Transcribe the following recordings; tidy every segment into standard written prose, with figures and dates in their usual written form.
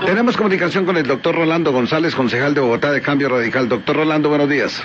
Tenemos comunicación con el doctor Rolando González, concejal de Bogotá de Cambio Radical. Doctor Rolando, buenos días.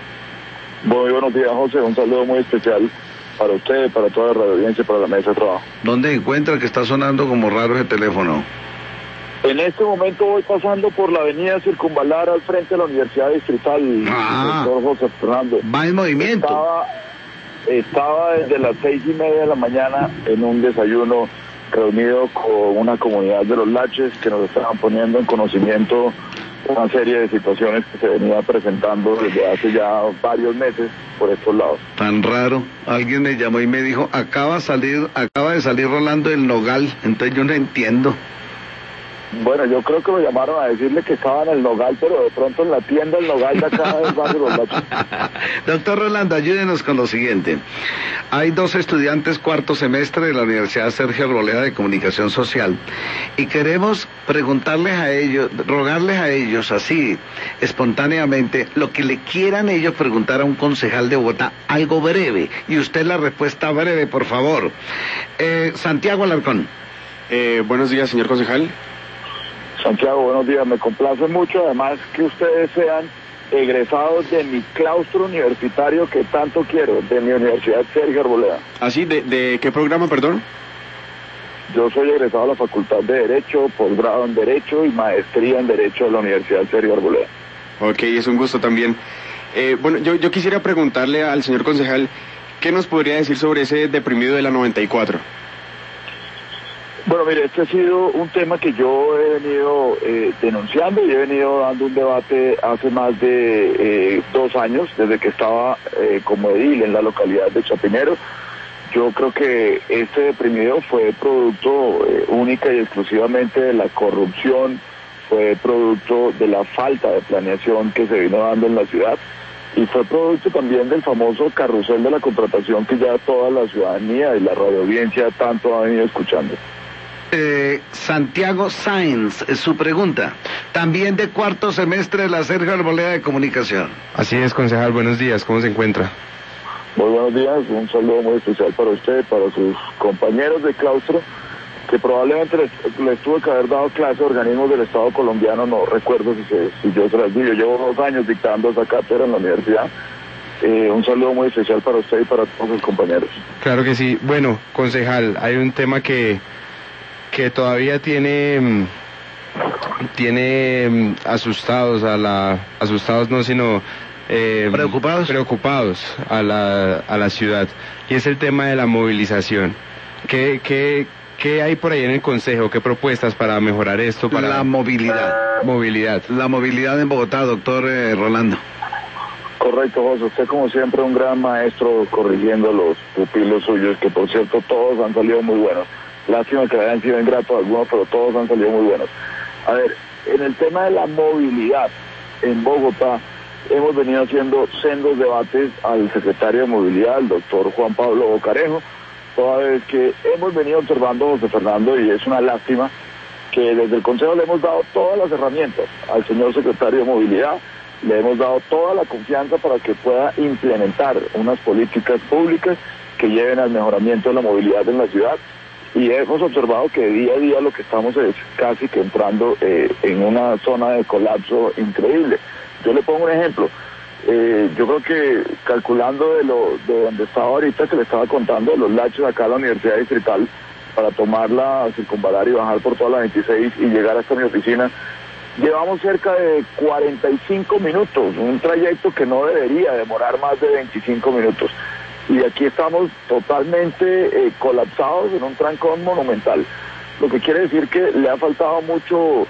Muy buenos días, José. Un saludo muy especial para usted, para toda la radio audiencia, para la mesa de trabajo. ¿Dónde encuentra que está sonando como raro ese teléfono? En este momento voy pasando por la avenida Circunvalar al frente de la Universidad Distrital, doctor José Fernando. Va en movimiento. Estaba desde las 6:30 de la mañana en un desayuno reunido con una comunidad de los Laches que nos estaban poniendo en conocimiento una serie de situaciones que se venía presentando desde hace ya varios meses por estos lados. Tan raro. Alguien me llamó y me dijo, acaba de salir Rolando del Nogal, entonces yo no entiendo. Bueno, yo creo que lo llamaron a decirle que estaba en el Nogal, pero de pronto en la tienda del Nogal de acá del barrio Los Laches. Doctor Rolando, ayúdenos con lo siguiente. Hay 2 estudiantes cuarto semestre de la Universidad Sergio Arboleda de Comunicación Social y queremos preguntarles a ellos, rogarles a ellos así, espontáneamente, lo que le quieran ellos preguntar a un concejal de Bogotá, algo breve, y usted la respuesta breve, por favor. Santiago Alarcón. Buenos días, señor concejal. Santiago, buenos días. Me complace mucho, además, que ustedes sean egresados de mi claustro universitario que tanto quiero, de mi Universidad Sergio Arboleda. ¿Ah, sí? ¿De qué programa, perdón? Yo soy egresado de la Facultad de Derecho, posgrado en Derecho y maestría en Derecho de la Universidad Sergio Arboleda. Ok, es un gusto también. Bueno, yo quisiera preguntarle al señor concejal, ¿qué nos podría decir sobre ese deprimido de la 94? Bueno, mire, este ha sido un tema que yo he venido denunciando y he venido dando un debate hace más de 2 años, desde que estaba como edil en la localidad de Chapinero. Yo creo que este deprimido fue producto única y exclusivamente de la corrupción, fue producto de la falta de planeación que se vino dando en la ciudad y fue producto también del famoso carrusel de la contratación que ya toda la ciudadanía y la radioaudiencia tanto ha venido escuchando. Santiago Sáenz, su pregunta, también de cuarto semestre de la Sergio Arboleda de Comunicación. Así es, concejal, buenos días, ¿cómo se encuentra? Muy buenos días, un saludo muy especial para usted, para sus compañeros de claustro, que probablemente les tuve que haber dado clase a organismos del Estado colombiano, no recuerdo si yo se las di. Yo llevo 2 años dictando esa cátedra en la universidad. Un saludo muy especial para usted y para todos sus compañeros. Claro que sí. Bueno, concejal, hay un tema que todavía tiene asustados no, sino preocupados a la ciudad, y es el tema de la movilización. ¿Qué hay por ahí en el consejo? ¿Qué propuestas para mejorar esto? Para la movilidad. La movilidad en Bogotá, doctor Rolando. Correcto, José. Usted, como siempre, un gran maestro corrigiendo a los pupilos suyos, que por cierto todos han salido muy buenos. Lástima que hayan sido ingratos algunos, pero todos han salido muy buenos. A ver, en el tema de la movilidad en Bogotá, hemos venido haciendo sendos debates al secretario de Movilidad, el doctor Juan Pablo Bocarejo, toda vez que hemos venido observando, José Fernando, y es una lástima, que desde el Consejo le hemos dado todas las herramientas al señor secretario de Movilidad, le hemos dado toda la confianza para que pueda implementar unas políticas públicas que lleven al mejoramiento de la movilidad en la ciudad. Y hemos observado que día a día lo que estamos es casi que entrando en una zona de colapso increíble. Yo le pongo un ejemplo. Yo creo que calculando de donde estaba ahorita, que le estaba contando, de los Laches acá a la Universidad Distrital, para tomarla, circunvalar y bajar por toda la 26 y llegar hasta mi oficina, llevamos cerca de 45 minutos, un trayecto que no debería demorar más de 25 minutos. Y aquí estamos totalmente colapsados en un trancón monumental, lo que quiere decir que le ha faltado mucho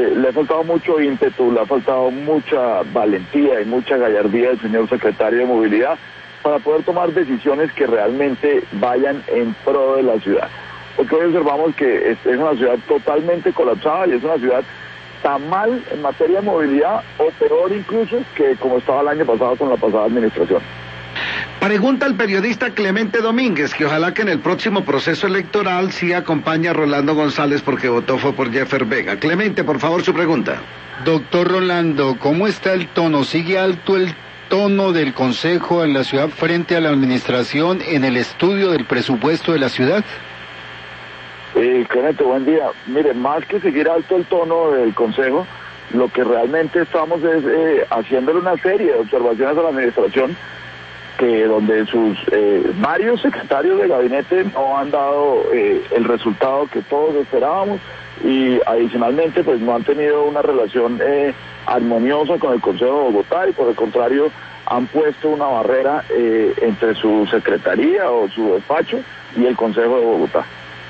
ímpetu, le ha faltado mucha valentía y mucha gallardía al señor secretario de Movilidad para poder tomar decisiones que realmente vayan en pro de la ciudad. Porque hoy observamos que es una ciudad totalmente colapsada y es una ciudad tan mal en materia de movilidad, o peor incluso, que como estaba el año pasado con la pasada administración. Pregunta el periodista Clemente Domínguez, que ojalá que en el próximo proceso electoral sí acompañe a Rolando González porque votó fue por Jeffer Vega. Clemente, por favor, su pregunta. Doctor Rolando, ¿cómo está el tono? ¿Sigue alto el tono del Consejo en la ciudad frente a la administración en el estudio del presupuesto de la ciudad? Clemente, buen día. Mire, más que seguir alto el tono del Consejo, lo que realmente estamos es haciéndole una serie de observaciones a la administración, que donde sus varios secretarios de gabinete no han dado el resultado que todos esperábamos, y adicionalmente pues no han tenido una relación armoniosa con el Consejo de Bogotá, y por el contrario han puesto una barrera entre su secretaría o su despacho y el Consejo de Bogotá.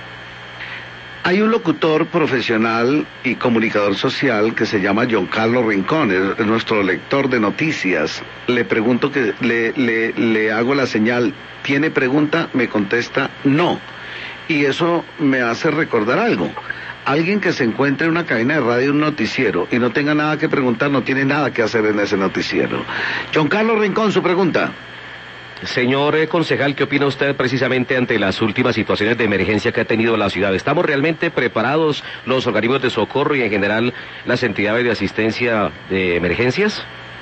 Hay un locutor profesional y comunicador social que se llama John Carlos Rincón, es nuestro lector de noticias. Le pregunto, que le hago la señal, ¿tiene pregunta? Me contesta no. Y eso me hace recordar algo. Alguien que se encuentre en una cadena de radio, un noticiero, y no tenga nada que preguntar, no tiene nada que hacer en ese noticiero. John Carlos Rincón, su pregunta. Señor concejal, ¿qué opina usted precisamente ante las últimas situaciones de emergencia que ha tenido la ciudad? ¿Estamos realmente preparados los organismos de socorro y en general las entidades de asistencia de emergencias?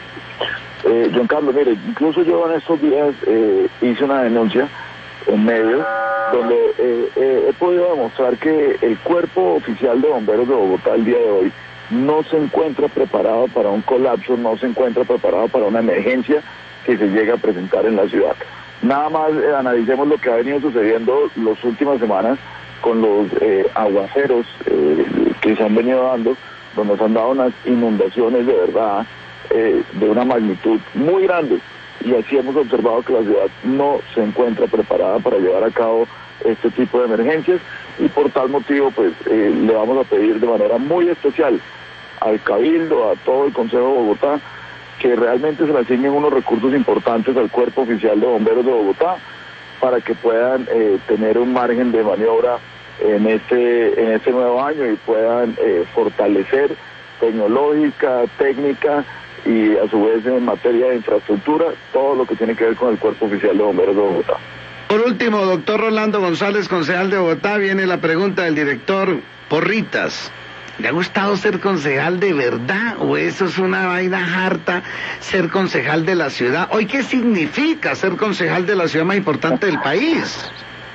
John Carlos, mire, incluso yo en estos días hice una denuncia en medios donde he podido demostrar que el Cuerpo Oficial de Bomberos de Bogotá el día de hoy no se encuentra preparado para un colapso, no se encuentra preparado para una emergencia que se llega a presentar en la ciudad. Nada más analicemos lo que ha venido sucediendo las últimas semanas con los aguaceros que se han venido dando, donde se han dado unas inundaciones de verdad de una magnitud muy grande, y así hemos observado que la ciudad no se encuentra preparada para llevar a cabo este tipo de emergencias, y por tal motivo pues le vamos a pedir de manera muy especial al Cabildo, a todo el Consejo de Bogotá, que realmente se le asignen unos recursos importantes al Cuerpo Oficial de Bomberos de Bogotá para que puedan tener un margen de maniobra en este nuevo año y puedan fortalecer tecnológica, técnica y a su vez en materia de infraestructura todo lo que tiene que ver con el Cuerpo Oficial de Bomberos de Bogotá. Por último, doctor Rolando González, concejal de Bogotá, viene la pregunta del director Porritas. ¿Le ha gustado ser concejal de verdad o eso es una vaina harta, ser concejal de la ciudad? Hoy, ¿qué significa ser concejal de la ciudad más importante del país?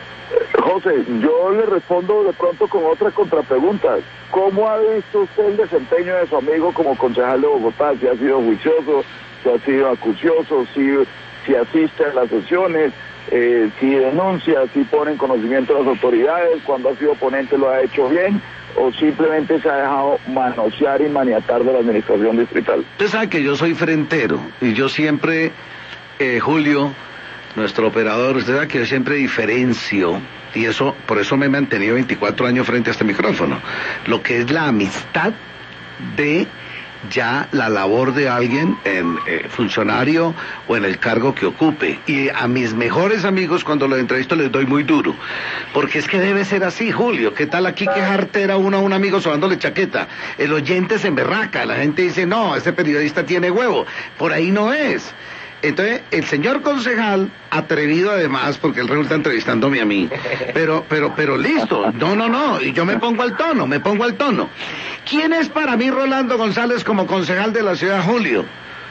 José, yo le respondo de pronto con otra contrapregunta. ¿Cómo ha visto usted el desempeño de su amigo como concejal de Bogotá? ¿Si ha sido juicioso, si ha sido acucioso, si asiste a las sesiones, si denuncia, si pone en conocimiento a las autoridades, cuando ha sido ponente lo ha hecho bien, o simplemente se ha dejado manosear y maniatar de la administración distrital? Usted sabe que yo soy frentero y yo siempre, Julio, nuestro operador, usted sabe que yo siempre diferencio, y eso, por eso me he mantenido 24 años frente a este micrófono, lo que es la amistad de ya la labor de alguien en funcionario o en el cargo que ocupe. Y a mis mejores amigos cuando los entrevisto les doy muy duro, porque es que debe ser así, Julio. ¿Qué tal aquí que jartera uno a un amigo sobándole chaqueta? El oyente se emberraca, la gente dice, no, ese periodista tiene huevo. Por ahí no es. Entonces, el señor concejal, atrevido además, porque él resulta entrevistándome a mí, pero listo, no, y yo me pongo al tono. ¿Quién es para mí Rolando González como concejal de la ciudad, Julio?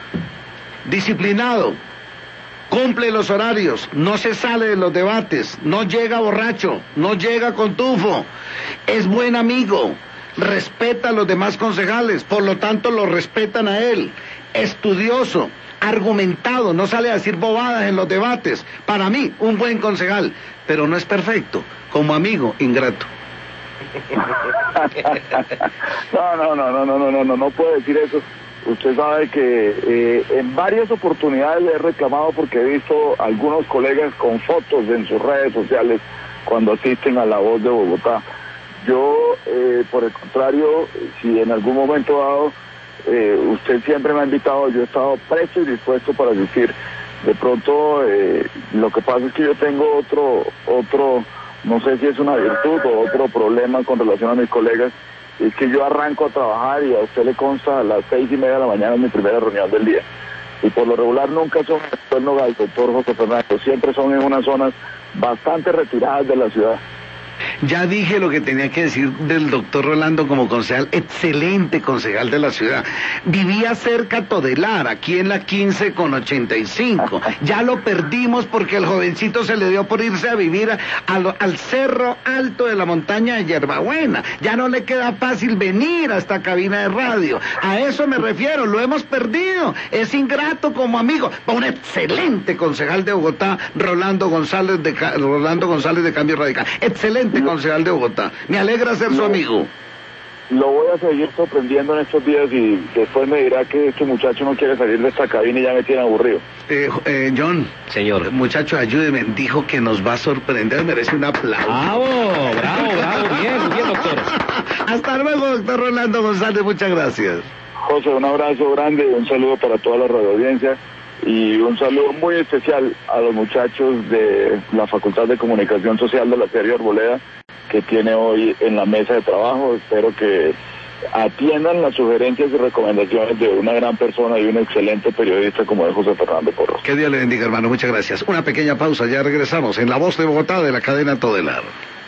Disciplinado, cumple los horarios, no se sale de los debates, no llega borracho, no llega con tufo, es buen amigo, respeta a los demás concejales, por lo tanto lo respetan a él, estudioso, argumentado, no sale a decir bobadas en los debates. Para mí, un buen concejal, pero no es perfecto. Como amigo, ingrato. No puede decir eso. Usted sabe que en varias oportunidades le he reclamado porque he visto algunos colegas con fotos en sus redes sociales cuando asisten a La Voz de Bogotá. Yo, por el contrario, si en algún momento dado usted siempre me ha invitado, yo he estado presto y dispuesto para asistir. De pronto, lo que pasa es que yo tengo otro, no sé si es una virtud o otro problema con relación a mis colegas, es que yo arranco a trabajar y a usted le consta a las 6:30 de la mañana mi primera reunión del día. Y por lo regular nunca son en el Nogal, doctor José Fernando, siempre son en unas zonas bastante retiradas de la ciudad. Ya dije lo que tenía que decir del doctor Rolando como concejal, excelente concejal de la ciudad. Vivía cerca a Todelar, aquí en la 15 con 85. Ya lo perdimos porque el jovencito se le dio por irse a vivir al cerro alto de la montaña de Yerbabuena. Ya no le queda fácil venir a esta cabina de radio. A eso me refiero, lo hemos perdido. Es ingrato como amigo. Un excelente concejal de Bogotá, Rolando González de Cambio Radical. Excelente concejal de Bogotá. Me alegra ser su amigo. Lo voy a seguir sorprendiendo en estos días y después me dirá que este muchacho no quiere salir de esta cabina y ya me tiene aburrido. John. Señor. Muchacho, ayúdeme. Dijo que nos va a sorprender. Merece un aplauso. Bravo. Bien, doctor. Hasta luego, doctor Rolando González. Muchas gracias. José, un abrazo grande y un saludo para toda la radioaudiencia. Y un saludo muy especial a los muchachos de la Facultad de Comunicación Social de la Sergio Arboleda, que tiene hoy en la mesa de trabajo. Espero que atiendan las sugerencias y recomendaciones de una gran persona y un excelente periodista como es José Fernando Porras. Que Dios le bendiga, hermano. Muchas gracias. Una pequeña pausa, ya regresamos en La Voz de Bogotá de la cadena Todelar.